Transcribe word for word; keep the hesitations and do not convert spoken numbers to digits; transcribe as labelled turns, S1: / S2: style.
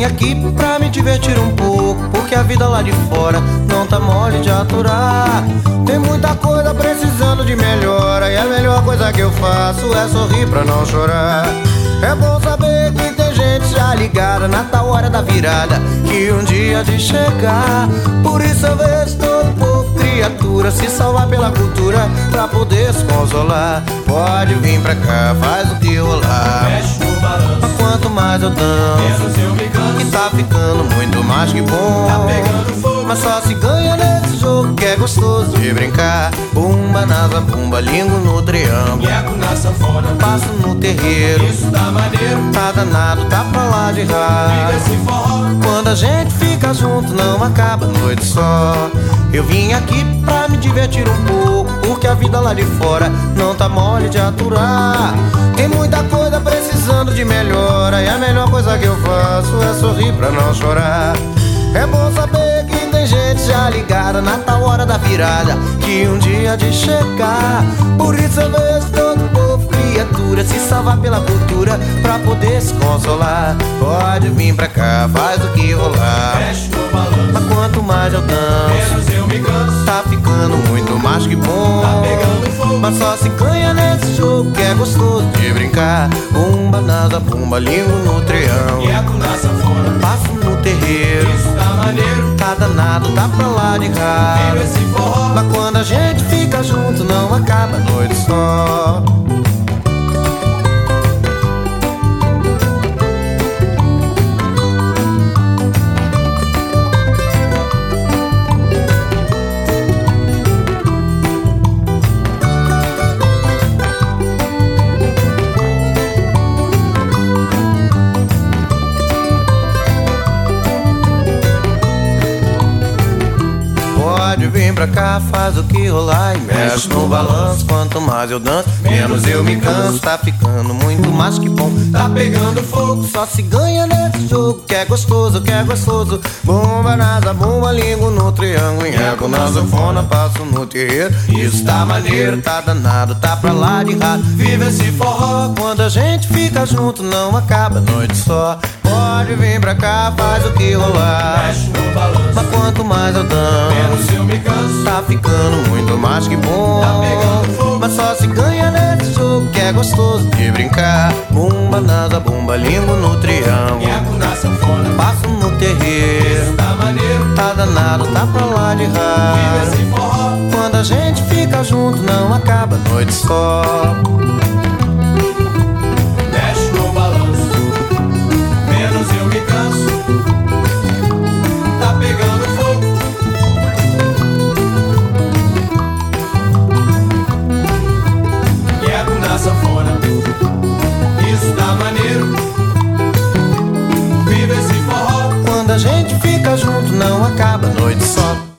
S1: vim aqui pra me divertir um pouco, porque a vida lá de fora não tá mole de aturar. Tem muita coisa precisando de melhora, e a melhor coisa que eu faço é sorrir pra não chorar. É bom saber que tem gente já ligada na tal hora da virada, que um dia de chegar. Por isso eu vejo todo povo, criatura, se salvar pela cultura pra poder se consolar. Pode vir pra cá, faz o que rolar.
S2: Mexe no balanço,
S1: mas quanto mais eu danço,
S2: menos eu me canso.
S1: que tá ficando muito mais que bom.
S2: Tá pegando fogo,
S1: mas só se ganha nesse jogo que é gostoso de brincar. Bumba na zabumba, língua no triângulo,
S2: nheco na sanfona,
S1: passo no terreiro.
S2: isso tá maneiro,
S1: Tá danado, tá pra lá de
S2: liga
S1: raio.
S2: esse forró.
S1: Quando a gente fica junto não acaba a noite só. Eu vim aqui pra me divertir um pouco, porque a vida lá de fora não tá mole de aturar. Tem muita coisa precisando de melhora, e a melhor coisa que eu faço é sorrir pra não chorar. É bom saber que tem gente já ligada na tal hora da virada, que um dia de chegar. Por isso eu vejo todo povo, criatura, se salvar pela cultura pra poder se consolar. Pode vir pra cá, faz o que rolar.
S2: Mexe no balanço,
S1: Mas quanto mais eu danço,
S2: menos eu me canso.
S1: tá ficando muito mais que bom.
S2: Tá pegando fogo,
S1: mas só se ganha nesse jogo que é gostoso de brincar. Bumba na zabumba, língua no triângulo,
S2: nheco na sanfona,
S1: passo no terreiro.
S2: isso tá maneiro,
S1: Tá danado, tá pra lá de
S2: liga
S1: raio.
S2: esse forró.
S1: Mas quando a gente fica junto não acaba a noite só. Pode vir pra cá, faz o que rolar e mexe no balanço. Quanto mais eu danço, menos eu me canso. Tá ficando muito mais que bom.
S2: Tá pegando fogo,
S1: Só se ganha nesse jogo que é gostoso, que é gostoso. Bomba na zabumba, língua no triângulo, nheco na sanfona, passo no terreiro. Isso tá maneiro, tá danado, tá pra lá de rato.
S2: viva esse forró.
S1: Quando a gente fica junto não acaba a noite só. Pode vir pra cá, faz o que rolar.
S2: Mexe no balanço,
S1: Mas quanto mais eu danço,
S2: menos eu me canso.
S1: tá ficando muito mais que bom.
S2: Tá pegando fogo,
S1: mas só se ganha nesse jogo que é gostoso de brincar. Bumba na zabumba, língua no triângulo,
S2: nheco na sanfona,
S1: passo no terreiro.
S2: isso tá maneiro,
S1: Tá danado, tá pra lá de
S2: viva
S1: raio.
S2: esse forró.
S1: Quando a gente fica junto não acaba a noite só.
S2: Mexe no balanço, menos eu me canso. Tá pegando fogo, nheco na sanfona, isso tá maneiro, viva esse forró.
S1: Quando a gente fica junto não acaba a noite só.